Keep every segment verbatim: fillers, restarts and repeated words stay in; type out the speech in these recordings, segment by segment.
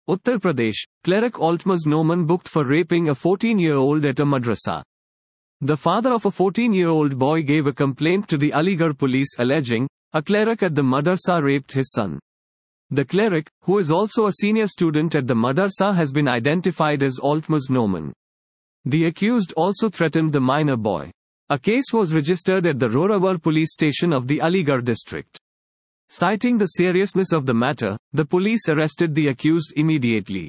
Uttar Pradesh, cleric Altmaz Noman booked for raping a fourteen-year-old at a madrasa. The father of a fourteen-year-old boy gave a complaint to the Aligarh police alleging, a cleric at the madrasa raped his son. The cleric, who is also a senior student at the madrasa, has been identified as Altmaz Noman. The accused also threatened the minor boy. A case was registered at the Rorawar police station of the Aligarh district. Citing the seriousness of the matter, the police arrested the accused immediately.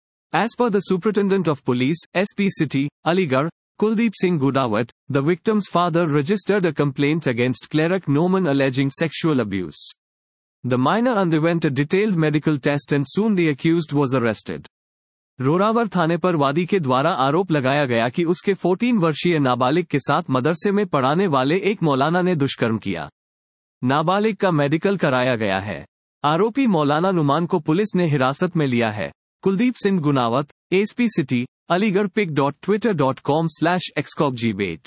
As per the Superintendent of Police, S P City, Aligarh, Kuldeep Singh Gudawat, the victim's father registered a complaint against cleric Noman alleging sexual abuse. The minor underwent a detailed medical test and soon the accused was arrested. Roravar थाने पर वादी के द्वारा आरोप लगाया गया कि उसके चौदह वर्षीय नाबालिग के साथ मदरसे में पढ़ाने वाले एक मौलाना ने दुष्कर्म किया। नाबालिग का मेडिकल कराया गया है। आरोपी मौलाना नुमान को पुलिस ने हिरासत में लिया है। Kuldeep Singh Gunawat, SP city, Aligarh pic dot twitter dot com slash एक्सकॉबजीबेट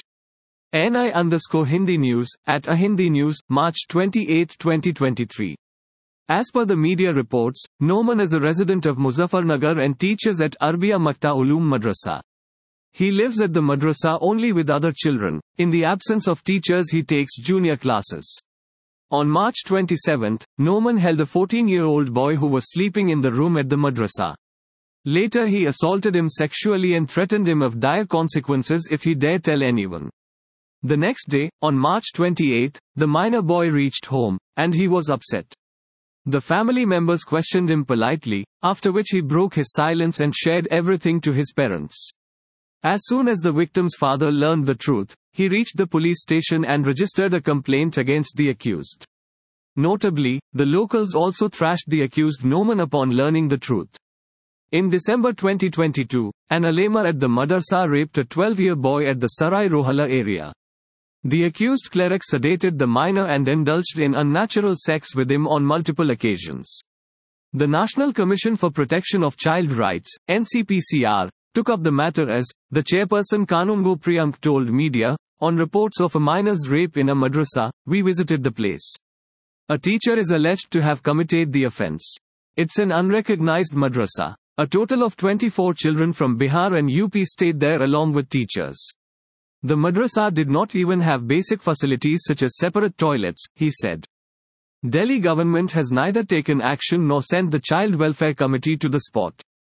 N I underscore Hindi News, at a Hindi News, March twenty-eighth, twenty twenty-three. As per the media reports, Noman is a resident of Muzaffarnagar and teaches at Arbia Makta Uloom Madrasa. He lives at the madrasa only with other children. In the absence of teachers, he takes junior classes. On March twenty-seventh, Noman held a fourteen-year-old boy who was sleeping in the room at the madrasa. Later he assaulted him sexually and threatened him of dire consequences if he dare tell anyone. The next day, on March twenty-eighth, the minor boy reached home, and he was upset. The family members questioned him politely, after which he broke his silence and shared everything to his parents. As soon as the victim's father learned the truth, he reached the police station and registered a complaint against the accused. Notably, the locals also thrashed the accused Noman upon learning the truth. In December twenty twenty-two, an ulema at the madrasa raped a twelve-year boy at the Sarai Rohilla area. The accused cleric sedated the minor and indulged in unnatural sex with him on multiple occasions. The National Commission for Protection of Child Rights, N C P C R, took up the matter as, the chairperson Kanungo Priyank told media, on reports of a minor's rape in a madrasa, we visited the place. A teacher is alleged to have committed the offense. It's an unrecognized madrasa. A total of twenty-four children from Bihar and U P stayed there along with teachers. The madrasa did not even have basic facilities such as separate toilets, he said. Delhi government has neither taken action nor sent the Child Welfare Committee to the spot.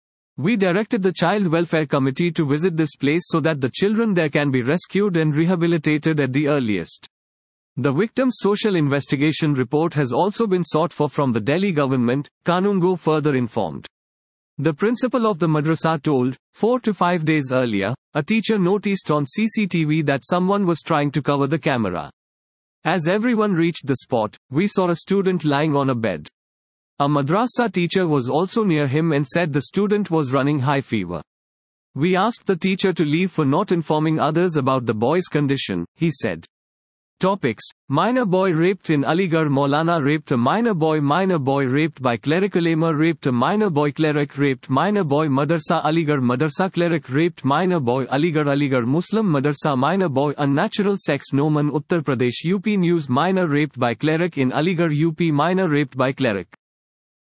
We directed the Child Welfare Committee to visit this place so that the children there can be rescued and rehabilitated at the earliest. The victim's social investigation report has also been sought for from the Delhi government, Kanungo further informed. The principal of the madrasa told, four to five days earlier, a teacher noticed on C C T V that someone was trying to cover the camera. As everyone reached the spot, we saw a student lying on a bed. A madrasa teacher was also near him and said the student was running high fever. We asked the teacher to leave for not informing others about the boy's condition, he said. Topics: Minor boy raped in Aligarh. Maulana raped a minor boy. Minor boy raped by cleric. Ulema raped a minor boy. Cleric raped minor boy. Madrasa Aligarh. Madrasa cleric raped minor boy. Aligarh. Aligarh Muslim Madrasa minor boy. Unnatural sex. Noman Uttar Pradesh U P News. Minor raped by cleric in Aligarh U P. Minor raped by cleric.